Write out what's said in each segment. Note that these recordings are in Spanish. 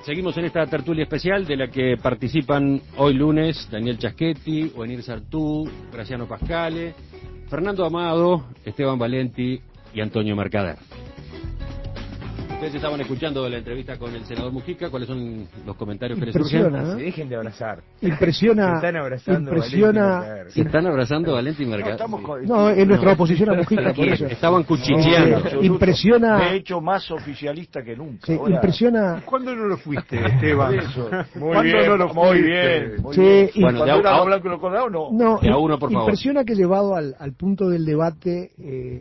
Seguimos en esta tertulia especial de la que participan hoy lunes Daniel Chaschetti, Oenir Sartú, Graciano Pascale, Fernando Amado, Esteban Valenti y Antonio Mercader. Ustedes estaban escuchando la entrevista con el senador Mujica. ¿Cuáles son los comentarios que les surgen? ¿No? Se dejen de abrazar. Impresiona. Se están abrazando ¿Se están abrazando Valenti y Mercader? No, en nuestra oposición a Mujica, por eso. Estaban cuchicheando. Impresiona. Me he hecho más oficialista que nunca. Sí, impresiona. ¿Cuándo no lo fuiste, Esteban? Muy bien, no lo muy fuiste? bien. Muy Sí, bien. Bueno, Cuando era blanco y colorado, no. No, De a uno, por favor. impresiona que llevado al punto del debate,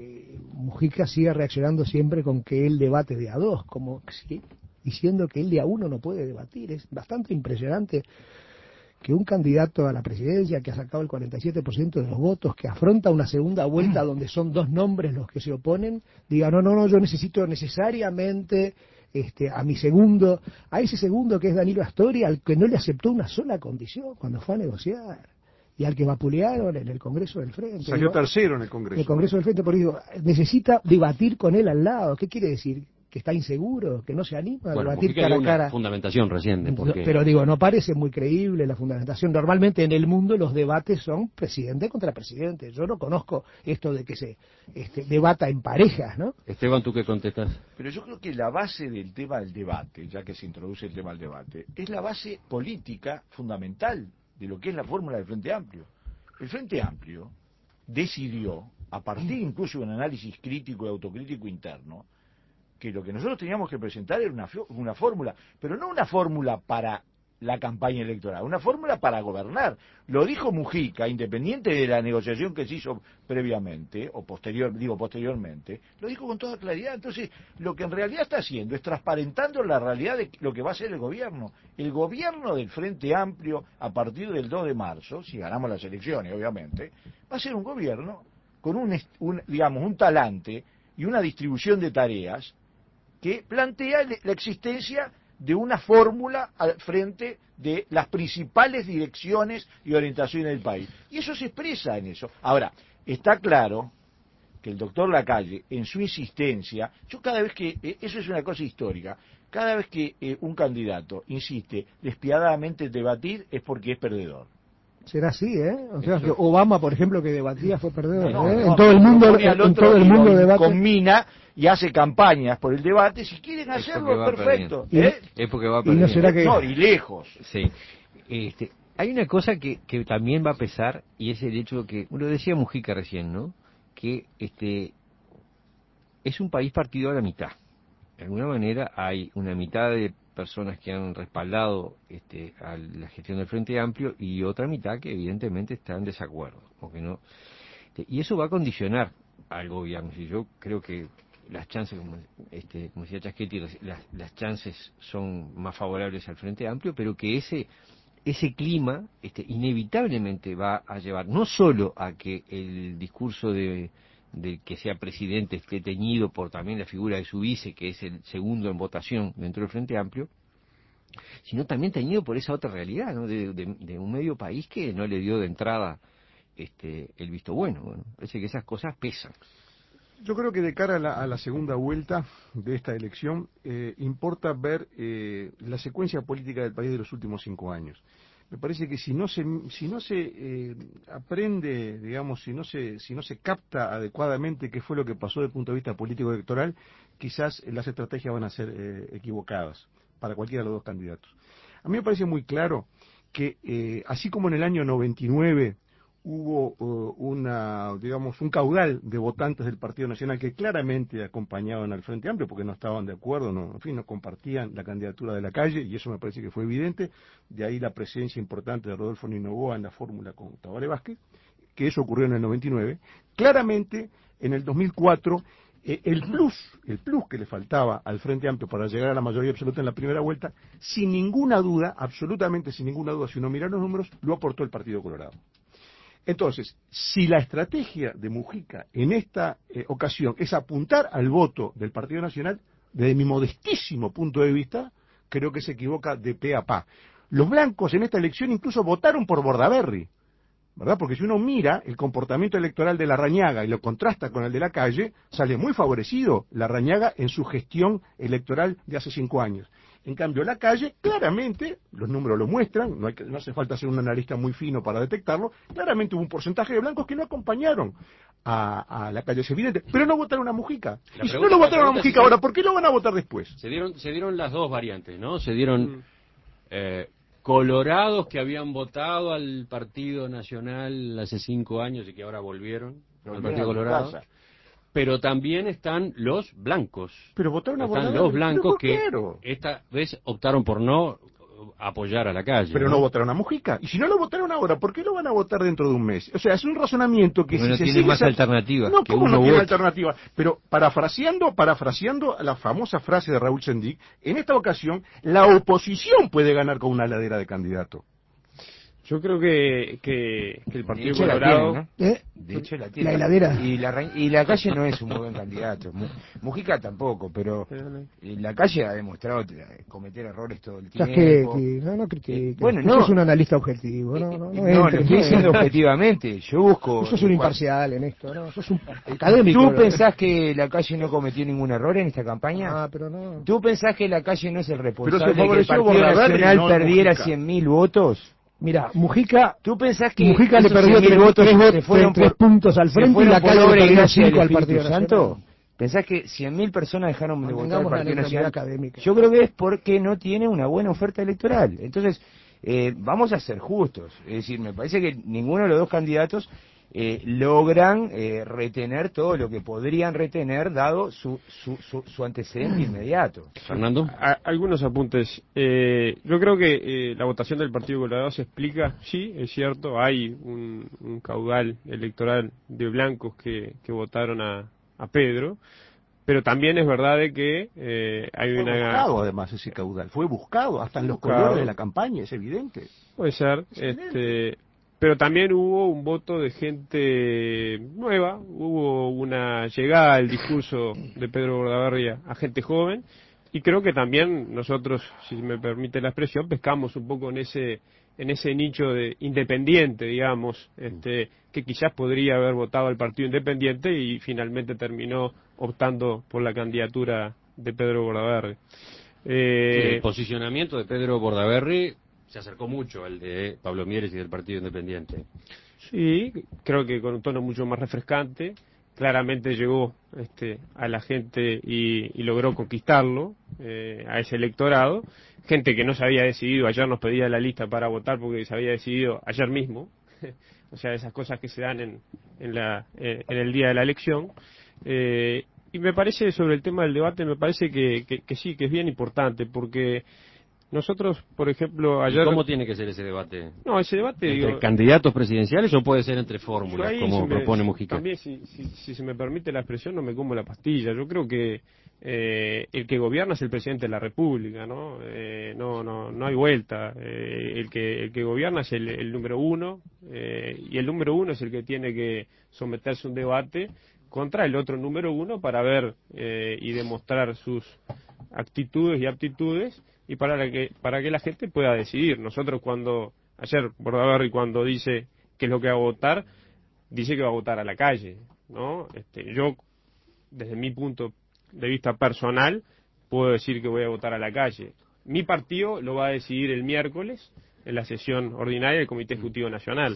Mujica siga reaccionando siempre con que él debate de a dos, como ¿sí? Diciendo que él de a uno no puede debatir. Es bastante impresionante que un candidato a la presidencia que ha sacado el 47% de los votos, que afronta una segunda vuelta donde son dos nombres los que se oponen, diga, no, yo necesito necesariamente a mi segundo, a ese segundo que es Danilo Astori, al que no le aceptó una sola condición cuando fue a negociar, y al que vapulearon en el Congreso del Frente. Salió tercero en el Congreso. El Congreso del Frente, por eso necesita debatir con él al lado. ¿Qué quiere decir? ¿Que está inseguro? ¿Que no se anima a debatir Mujica cara a dio cara? una fundamentación reciente. Porque... Pero digo, no parece muy creíble la fundamentación. Normalmente en el mundo los debates son presidente contra presidente. Yo no conozco esto de que se debata en parejas, ¿no? Esteban, ¿tú qué contestas? Pero yo creo que la base del tema del debate, ya que se introduce el tema del debate, es la base política fundamental de lo que es la fórmula del Frente Amplio. El Frente Amplio decidió, a partir incluso de un análisis crítico y autocrítico interno, que lo que nosotros teníamos que presentar era una fórmula, pero no una fórmula para la campaña electoral, una fórmula para gobernar. Lo dijo Mujica, independiente de la negociación que se hizo previamente, o posteriormente, lo dijo con toda claridad. Entonces, lo que en realidad está haciendo es transparentando la realidad de lo que va a ser el gobierno. El gobierno del Frente Amplio, a partir del 2 de marzo, si ganamos las elecciones, obviamente, va a ser un gobierno con un talante y una distribución de tareas que plantea la existencia de una fórmula al frente de las principales direcciones y orientaciones del país. Y eso se expresa en eso. Ahora, está claro que el doctor Lacalle, en su insistencia, yo cada vez que, eso es una cosa histórica, cada vez que un candidato insiste despiadadamente en debatir es porque es perdedor. Será así, ¿eh? O sea, que Obama, por ejemplo, que debatía fue perdedor, No, en todo el mundo, en todo el mundo debate. Combina y hace campañas por el debate. Si quieren hacerlo, perfecto. Es porque va a perder. ¿Y no será que... No, y lejos. Sí. Hay una cosa que también va a pesar, y es el hecho que, lo decía Mujica recién, ¿no? Que es un país partido a la mitad. De alguna manera hay una mitad de personas que han respaldado a la gestión del Frente Amplio y otra mitad que evidentemente está en desacuerdo, o que no. Y eso va a condicionar al gobierno. Y yo creo que las chances, como decía Chaschetti, las chances son más favorables al Frente Amplio, pero que ese clima inevitablemente va a llevar no solo a que el discurso de que sea presidente esté teñido por también la figura de su vice, que es el segundo en votación dentro del Frente Amplio, sino también teñido por esa otra realidad, ¿no? de un medio país que no le dio de entrada el visto bueno. Bueno, parece que esas cosas pesan. Yo creo que de cara a la segunda vuelta de esta elección, importa ver la secuencia política del país de los últimos 5 años. Me parece que si no se aprende, digamos, si no se capta adecuadamente qué fue lo que pasó desde el punto de vista político electoral, quizás las estrategias van a ser equivocadas para cualquiera de los dos candidatos. A mí me parece muy claro que así como en el año 99 hubo un caudal de votantes del Partido Nacional que claramente acompañaban al Frente Amplio porque no estaban de acuerdo, no compartían la candidatura de Lacalle, y eso me parece que fue evidente. De ahí la presencia importante de Rodolfo Ninoboa en la fórmula con Tabaré Vázquez, que eso ocurrió en el 99. Claramente, en el 2004, el plus que le faltaba al Frente Amplio para llegar a la mayoría absoluta en la primera vuelta, sin ninguna duda, absolutamente sin ninguna duda, si uno mira los números, lo aportó el Partido Colorado. Entonces, si la estrategia de Mujica en esta ocasión es apuntar al voto del Partido Nacional, desde mi modestísimo punto de vista, creo que se equivoca de pe a pa. Los blancos en esta elección incluso votaron por Bordaberry. ¿verdad? Porque si uno mira el comportamiento electoral de Larrañaga y lo contrasta con el de Lacalle, sale muy favorecido Larrañaga en su gestión electoral de hace 5 años. En cambio, Lacalle, claramente, los números lo muestran, no hace falta ser un analista muy fino para detectarlo, claramente hubo un porcentaje de blancos que no acompañaron a Lacalle, es evidente, pero no votaron a Mujica. Y si no lo votaron a Mujica ahora, ¿por qué lo van a votar después? Se dieron las dos variantes, ¿no? Se dieron colorados que habían votado al Partido Nacional hace 5 años y que ahora volvieron al Partido Colorado. Pero también están los blancos. Pero votaron a Están los blancos que esta vez optaron por no apoyar a Lacalle. Pero no votaron a Mujica. Y si no lo votaron ahora, ¿por qué lo van a votar dentro de un mes? O sea, es un razonamiento que no si tiene más alternativas. No, ¿cómo no tiene alternativa? Pero parafraseando la famosa frase de Raúl Sendic, en esta ocasión la oposición puede ganar con una ladera de candidato. Yo creo que el Partido Colorado... La tiene, ¿no? De hecho la tiene. La heladera. Y Lacalle no es un muy buen candidato. Mujica tampoco, pero Lacalle ha demostrado cometer errores todo el tiempo. No critiques. Bueno, no. Sos un analista objetivo. No, lo estoy diciendo objetivamente. Yo busco... Sos un imparcial en esto, ¿no? Sos un académico. ¿Tú pensás que Lacalle no cometió ningún error en esta campaña? Pero no. ¿Tú pensás que Lacalle no es el responsable de que el Partido Bordaberry, Nacional perdiera 100.000 votos? Mira, Mujica, ¿tú pensás que Mujica le perdió 3 puntos al frente y Lacalle le perdió 5 al Partido Nacional? ¿Pensás que 100.000 personas dejaron de votar al Partido Nacional? Académica. Yo creo que es porque no tiene una buena oferta electoral. Entonces, vamos a ser justos. Es decir, me parece que ninguno de los dos candidatos logran retener todo lo que podrían retener dado su antecedente inmediato. Fernando. Algunos apuntes. Yo creo que la votación del Partido Colorado se explica, sí, es cierto, hay un caudal electoral de blancos que votaron a Pedro, pero también es verdad de que hay Fue una... buscado además ese caudal, fue buscado hasta en los colores de la campaña, es evidente. Puede ser, pero también hubo un voto de gente nueva, hubo una llegada al discurso de Pedro Bordaberry a gente joven, y creo que también nosotros, si me permite la expresión, pescamos un poco en ese nicho de independiente, digamos, que quizás podría haber votado al Partido Independiente y finalmente terminó optando por la candidatura de Pedro Bordaberry. El posicionamiento de Pedro Bordaberry se acercó mucho al de Pablo Mieres y del Partido Independiente. Sí, creo que con un tono mucho más refrescante. Claramente llegó a la gente y logró conquistarlo, a ese electorado. Gente que no se había decidido, ayer nos pedía la lista para votar porque se había decidido ayer mismo. O sea, esas cosas que se dan en el día de la elección. Y me parece, sobre el tema del debate, me parece que sí, que es bien importante, porque nosotros, por ejemplo, ayer... ¿Y cómo tiene que ser ese debate? No, ese debate... ¿Entre candidatos presidenciales o puede ser entre fórmulas, como propone Mujica? También, si se me permite la expresión, no me como la pastilla. Yo creo que el que gobierna es el presidente de la República, ¿no? No hay vuelta. El que gobierna es el número uno, y el número uno es el que tiene que someterse a un debate contra el otro número uno para ver y demostrar sus actitudes y aptitudes, y para que la gente pueda decidir. Nosotros ayer Bordaberry cuando dice qué es lo que va a votar, dice que va a votar a Lacalle, ¿no? Yo, desde mi punto de vista personal, puedo decir que voy a votar a Lacalle. Mi partido lo va a decidir el miércoles en la sesión ordinaria del Comité Ejecutivo Nacional.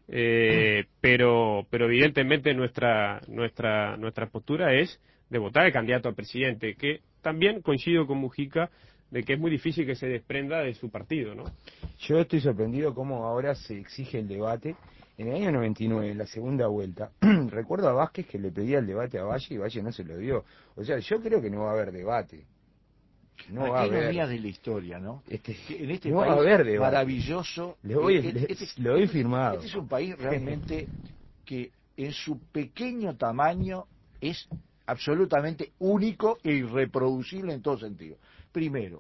Pero evidentemente nuestra postura es de votar al candidato a presidente, que también coincido con Mujica de que es muy difícil que se desprenda de su partido, ¿no? Yo estoy sorprendido cómo ahora se exige el debate. En el año 99, en la segunda vuelta, recuerdo a Vázquez que le pedía el debate a Valle y Valle no se lo dio. O sea, yo creo que no va a haber debate. No va a haber. Ironías de la historia, ¿no? En este no país va a haber debate. Maravilloso. Le doy firmado. Este es un país realmente que en su pequeño tamaño es absolutamente único e irreproducible en todo sentido. Primero,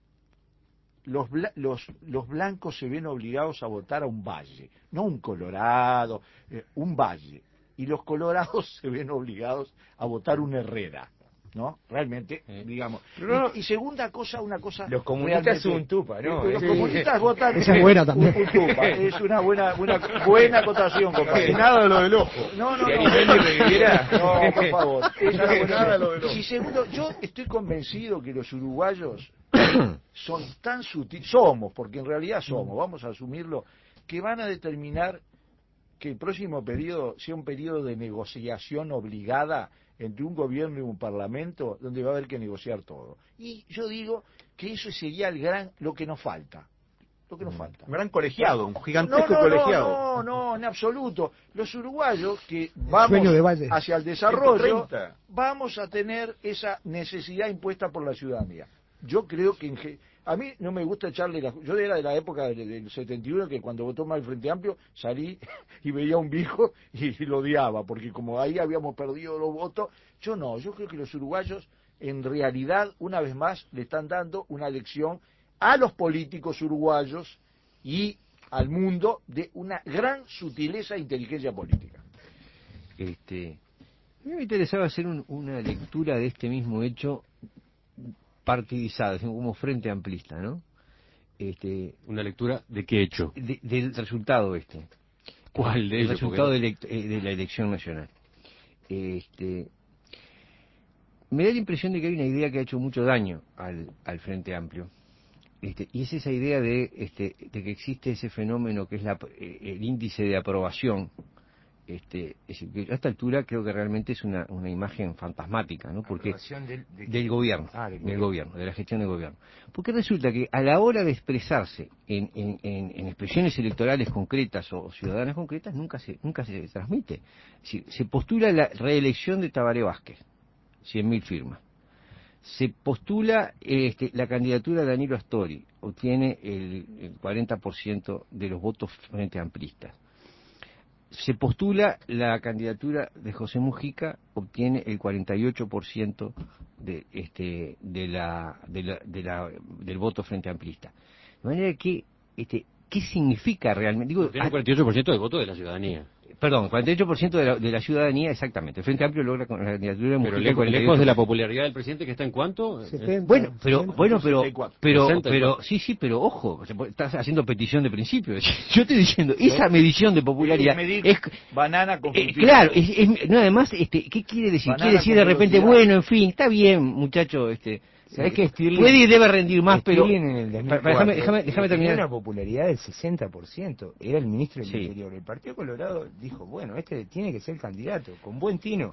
los blancos se ven obligados a votar a un valle, no un colorado, un valle. Y los colorados se ven obligados a votar un Herrera. ¿no? Realmente, digamos. Y segunda cosa, una cosa... Los comunistas son un tupa, ¿no? Los comunistas votan... Esa es buena también. Un tupa. Es una buena acotación, compadre. Y nada de lo del ojo. No, ¿Y Arismendi reviviera? no, por favor. Nada lo del ojo. Y segundo, yo estoy convencido que los uruguayos son tan sutiles, porque en realidad somos, vamos a asumirlo, que van a determinar que el próximo periodo sea un periodo de negociación obligada entre un gobierno y un parlamento, donde va a haber que negociar todo. Y yo digo que eso sería lo que nos falta. Lo que nos falta. Un gran colegiado, un gigantesco colegiado. No, en absoluto. Los uruguayos que Sueño de vamos Valle. hacia el desarrollo, 130. vamos a tener esa necesidad impuesta por la ciudadanía. Yo creo que a mí no me gusta echarle yo era de la época del 71, que cuando votó mal el Frente Amplio salí y veía a un viejo y lo odiaba, porque como ahí habíamos perdido los votos. Yo creo que los uruguayos en realidad una vez más le están dando una lección a los políticos uruguayos y al mundo de una gran sutileza e inteligencia política. A mí me interesaba hacer una lectura de este mismo hecho partidizada, como frente amplista, ¿no? Una lectura de qué hecho. Del resultado ¿Cuál de el ellos? resultado de la elección nacional. Me da la impresión de que hay una idea que ha hecho mucho daño al Frente Amplio. Y es esa idea de que existe ese fenómeno que es el índice de aprobación. Es decir, que a esta altura creo que realmente es una imagen fantasmática, ¿no? Porque del gobierno, del gobierno, de la gestión del gobierno. Porque resulta que a la hora de expresarse en expresiones electorales concretas o ciudadanas concretas nunca se transmite. Es decir, se postula la reelección de Tabaré Vázquez, 100.000 firmas. Se postula la candidatura de Danilo Astori, obtiene el 40% de los votos frente amplistas. Se postula la candidatura de José Mujica, obtiene el 48% del voto frente amplista. De manera que, ¿qué significa realmente? Digo, Tiene el 48% del voto de la ciudadanía. Perdón, 48% de la ciudadanía, exactamente. El Frente Amplio logra con la candidatura de Mujica. Pero lejos de la popularidad del presidente, que está en cuánto? 70, Bueno, 64. pero sí, pero ojo, estás haciendo petición de principio. Yo estoy diciendo, esa medición de popularidad es banana con claro, no, además, ¿qué quiere decir? Banana Quiere decir con de repente, velocidad. bueno, en fin, está bien, muchacho, ¿Sabés que Stirling puede y debe rendir más, pero en el 2004 déjame tenía terminar. una popularidad del 60%, era el ministro del Sí. Interior. El Partido Colorado dijo, bueno, tiene que ser candidato, con buen tino,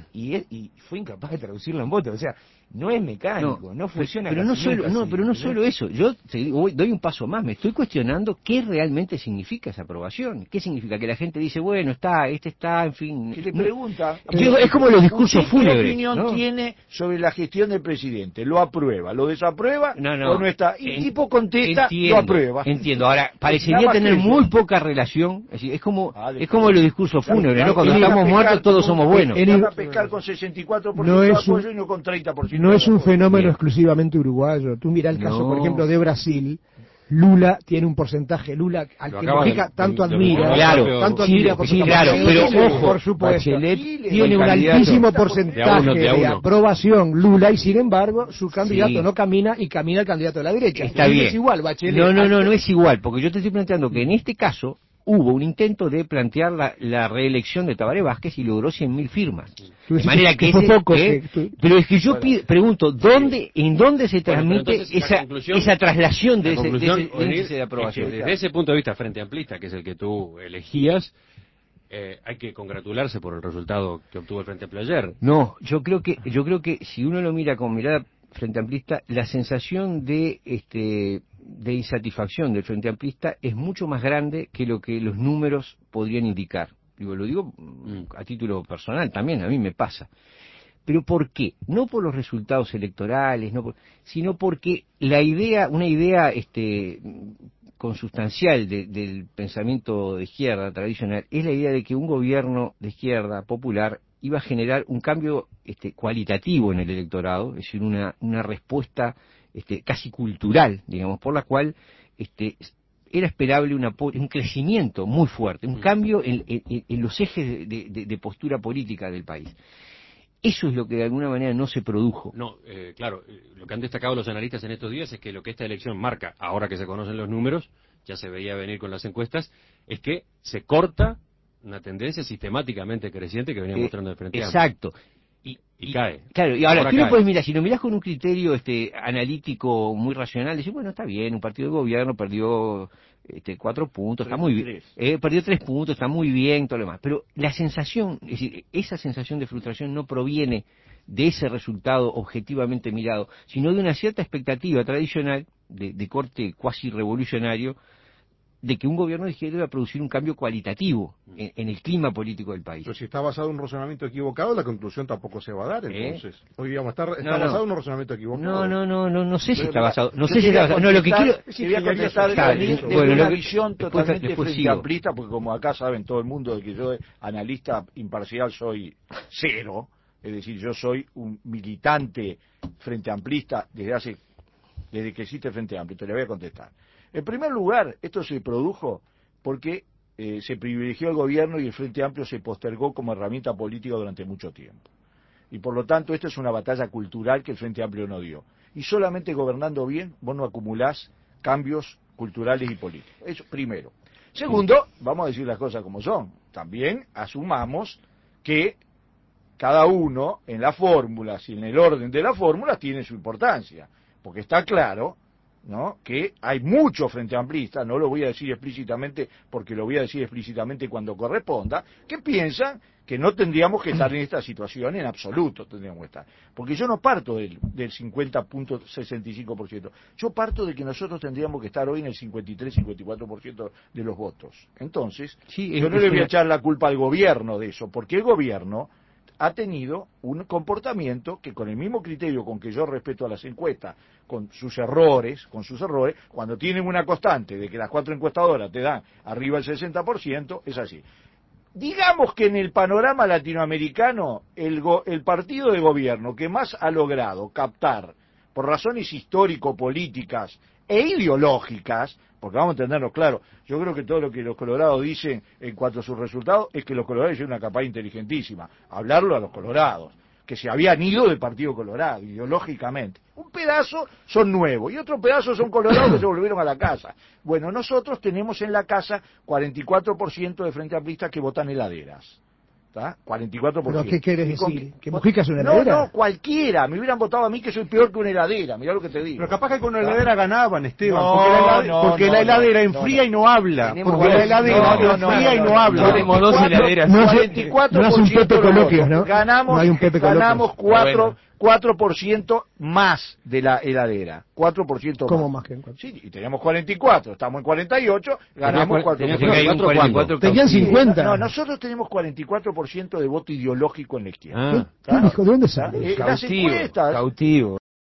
y fue incapaz de traducirlo en votos. O sea, no es mecánico, no funciona. Pero no casi solo, nunca así, pero no ¿entendés? solo eso. Yo doy un paso más. Me estoy cuestionando qué realmente significa esa aprobación. ¿Qué significa? Que la gente dice, bueno, está, en fin. Que le pregunta, Es como los discursos ¿usted fúnebres. ¿qué opinión ¿no? tiene sobre la gestión del presidente? ¿Lo aprueba? ¿Lo desaprueba? No. ¿O no está? Y el tipo contesta, lo aprueba. Entiendo. Ahora, parecería Nada más tener que eso. muy poca relación. Es decir, es como los discursos Claro, fúnebres, ¿no? Cuando van a estamos pescar muertos todos con un- somos buenos. Van a pescar con 64% No de es un- apoyo y no con 30%. No es de un apoyo. fenómeno Bien. exclusivamente uruguayo. Tú mira el caso, No. por ejemplo, de Brasil. Lula tiene un porcentaje, Lula al Lo que acaba Mujica de- tanto de- admira, Claro, tanto sí, admira por su sí, claro, capacidad, pero tiene, ojo, por supuesto, Bachelet tiene un candidato. altísimo porcentaje de a de uno. aprobación Lula y sin embargo su candidato Sí. no camina y camina el candidato de la derecha. Está Y bien. es igual, Bachelet. No es igual, porque yo te estoy planteando que en este caso hubo un intento de plantear la reelección de Tabaré Vázquez y logró 100.000 firmas. Tú De decís manera que fue ese, poco, pero es que yo pregunto, ¿en dónde se Bueno, pero transmite entonces, la conclusión- esa traslación de La ese conclusión, índice Onir, de aprobación? es que desde ese punto de vista frente amplista, que es el que tú elegías, hay que congratularse por el resultado que obtuvo el Frente Amplio ayer. No, yo creo que si uno lo mira con mirada frente amplista, la sensación de insatisfacción del Frente Amplista es mucho más grande que lo que los números podrían indicar. Lo digo a título personal también, a mí me pasa. ¿Pero por qué? No por los resultados electorales, sino porque una idea consustancial del pensamiento de izquierda tradicional es la idea de que un gobierno de izquierda popular iba a generar un cambio cualitativo en el electorado, es decir, una respuesta casi cultural, digamos, por la cual era esperable un crecimiento muy fuerte, un cambio en los ejes de postura política del país. Eso es lo que de alguna manera no se produjo. No, claro, lo que han destacado los analistas en estos días es que lo que esta elección marca, ahora que se conocen los números, ya se veía venir con las encuestas, es que se corta una tendencia sistemáticamente creciente que venía mostrando el Frente Amplio. Exacto. Y cae. Claro, y ahora tú cae. lo puedes mirar, si lo mirás con un criterio analítico muy racional, decís, bueno, está bien, un partido de gobierno perdió 4 puntos, está muy bien, perdió 3 puntos, está muy bien, todo lo demás. Pero la sensación, es decir, esa sensación de frustración no proviene de ese resultado objetivamente mirado, sino de una cierta expectativa tradicional, de corte cuasi revolucionario, de que un gobierno de izquierda iba a producir un cambio cualitativo en el clima político del país. Pero si está basado en un razonamiento equivocado, la conclusión tampoco se va a dar, entonces. Hoy, digamos, está basado en un razonamiento equivocado. No sé si está basado. No sé si está basado. No, lo que quiero... Quería contestar bueno, una visión totalmente después frente amplista, porque como acá saben todo el mundo de que yo, analista imparcial, soy cero. Es decir, yo soy un militante frente amplista desde que existe el Frente Amplio. Te le voy a contestar. En primer lugar, esto se produjo porque se privilegió el gobierno y el Frente Amplio se postergó como herramienta política durante mucho tiempo. Y por lo tanto, esto es una batalla cultural que el Frente Amplio no dio. Y solamente gobernando bien, vos no acumulás cambios culturales y políticos. Eso primero. Segundo, vamos a decir las cosas como son. También asumamos que cada uno en las fórmulas y en el orden de las fórmulas tiene su importancia. Porque está claro, ¿no?, que hay muchos frente amplistas, no lo voy a decir explícitamente porque lo voy a decir explícitamente cuando corresponda, que piensan que no tendríamos que estar en esta situación en absoluto, tendríamos que estar. Porque yo no parto del 50.65%, yo parto de que nosotros tendríamos que estar hoy en el 53-54% de los votos. Entonces, yo no le voy a echar la culpa al gobierno de eso, porque el gobierno ha tenido un comportamiento que con el mismo criterio con que yo respeto a las encuestas, con sus errores, cuando tienen una constante de que las 4 encuestadoras te dan arriba el 60%, es así. Digamos que en el panorama latinoamericano, el partido de gobierno que más ha logrado captar, por razones histórico-políticas e ideológicas, porque vamos a entendernos claro, yo creo que todo lo que los colorados dicen en cuanto a sus resultados es que los colorados hicieron una campaña inteligentísima, hablarlo a los colorados, que se habían ido del Partido Colorado, ideológicamente. Un pedazo son nuevos y otro pedazo son colorados que se volvieron a la casa. Bueno, nosotros tenemos en la casa 44% de frente amplistas que votan heladeras. ¿Está? 44%. ¿Pero qué quieres decir? ¿Que Mujica es una heladera? No, cualquiera. Me hubieran votado a mí que soy peor que una heladera. Mirá lo que te digo. Pero capaz que con una heladera ganaban, Esteban. No, porque la heladera enfría y no habla. Porque la heladera enfría y no habla. Tenemos 2 heladeras. No es un Pepe Coloquios, ¿no? Ganamos, no hay un Pepe Coloquios. Ganamos 4% más de la heladera. 4% ¿Cómo más? más que en 4? Sí, y teníamos 44, estamos en 48, ganamos 4%. Tenían 50. No, nosotros tenemos 44% de voto ideológico en la izquierda. ¿Qué dijo? ¿De dónde sale? Las encuestas. Cautivo.